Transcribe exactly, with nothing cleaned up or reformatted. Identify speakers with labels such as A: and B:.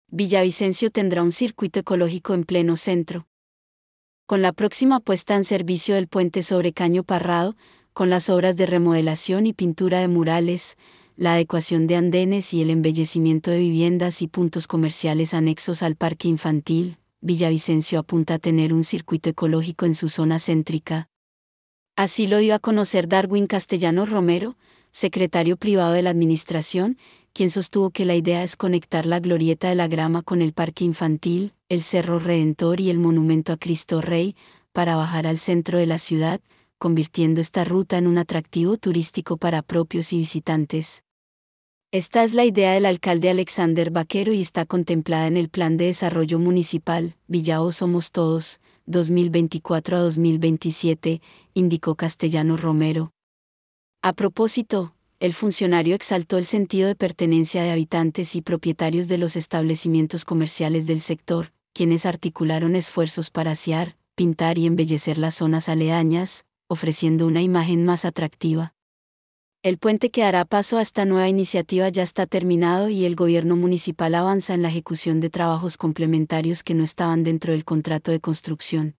A: Villavicencio tendrá un circuito ecológico en pleno centro. Con la próxima puesta en servicio del puente sobre Caño Parrado, con las obras de remodelación y pintura de murales, la adecuación de andenes y el embellecimiento de viviendas y puntos comerciales anexos al parque infantil, Villavicencio apunta a tener un circuito ecológico en su zona céntrica. Así lo dio a conocer Darwin Castellanos Romero, secretario privado de la administración, quien sostuvo que la idea es conectar la Glorieta de la Grama con el parque infantil, el Cerro Redentor y el Monumento a Cristo Rey, para bajar al centro de la ciudad, convirtiendo esta ruta en un atractivo turístico para propios y visitantes. Esta es la idea del alcalde Alexander Vaquero y está contemplada en el Plan de Desarrollo Municipal, Villao Somos Todos, dos mil veinticuatro a dos mil veintisiete, indicó Castellanos Romero. A propósito, el funcionario exaltó el sentido de pertenencia de habitantes y propietarios de los establecimientos comerciales del sector, quienes articularon esfuerzos para asear, pintar y embellecer las zonas aledañas, ofreciendo una imagen más atractiva. El puente que dará paso a esta nueva iniciativa ya está terminado y el gobierno municipal avanza en la ejecución de trabajos complementarios que no estaban dentro del contrato de construcción.